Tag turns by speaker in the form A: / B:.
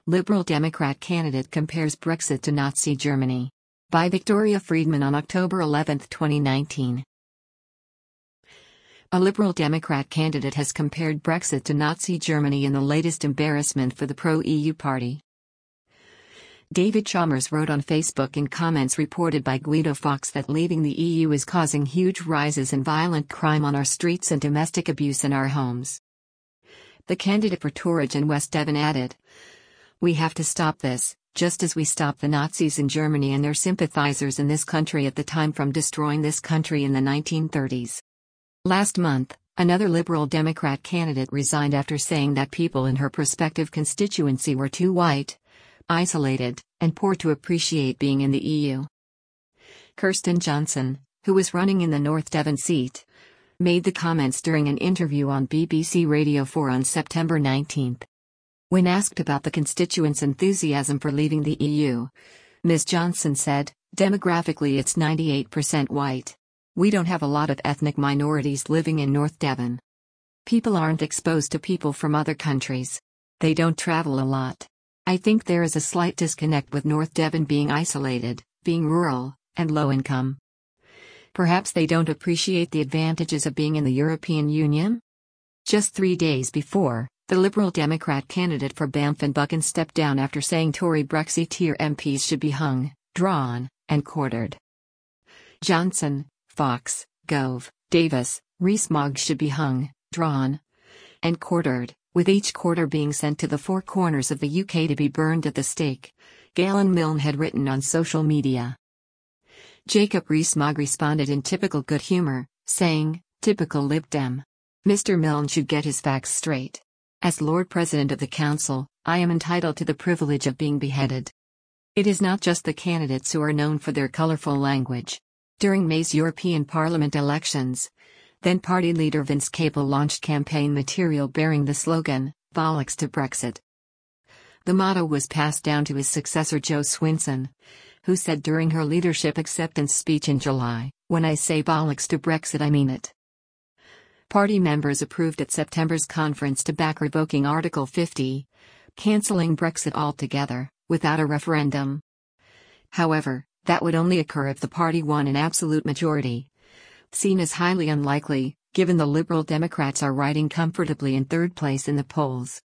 A: Liberal Democrat candidate compares Brexit to Nazi Germany. By Victoria Friedman on October 11, 2019. A Liberal Democrat candidate has compared Brexit to Nazi Germany in the latest embarrassment for the pro-EU party. David Chalmers wrote on Facebook in comments reported by Guido Fawkes that leaving the EU is causing huge rises in violent crime on our streets and domestic abuse in our homes. The candidate for Tourage and West Devon added, "We have to stop this, just as we stopped the Nazis in Germany and their sympathizers in this country at the time from destroying this country in the 1930s. Last month, another Liberal Democrat candidate resigned after saying that people in her prospective constituency were too white, isolated, and poor to appreciate being in the EU. Kirsten Johnson, who was running in the North Devon seat, made the comments during an interview on BBC Radio 4 on September 19. When asked about the constituents' enthusiasm for leaving the EU, Ms. Johnson said, "Demographically it's 98% white. We don't have a lot of ethnic minorities living in North Devon. People aren't exposed to people from other countries. They don't travel a lot. I think there is a slight disconnect with North Devon being isolated, being rural, and low income. Perhaps they don't appreciate the advantages of being in the European Union?" Just 3 days before, the Liberal Democrat candidate for Banff and Buchan stepped down after saying Tory Brexiteer MPs should be hung, drawn, and quartered. Johnson, Fawkes, Gove, Davis, Rees-Mogg should be hung, drawn, and quartered, with each quarter being sent to the four corners of the UK to be burned at the stake, Galen Milne had written on social media. Jacob Rees-Mogg responded in typical good humour, saying, "Typical Lib Dem. Mr. Milne should get his facts straight. As Lord President of the Council, I am entitled to the privilege of being beheaded." It is not just the candidates who are known for their colourful language. During May's European Parliament elections, then-party leader Vince Cable launched campaign material bearing the slogan, "Bollocks to Brexit." The motto was passed down to his successor Jo Swinson, who said during her leadership acceptance speech in July, "When I say bollocks to Brexit I mean it." Party members approved at September's conference to back revoking Article 50, cancelling Brexit altogether, without a referendum. However, that would only occur if the party won an absolute majority, seen as highly unlikely, given the Liberal Democrats are riding comfortably in third place in the polls.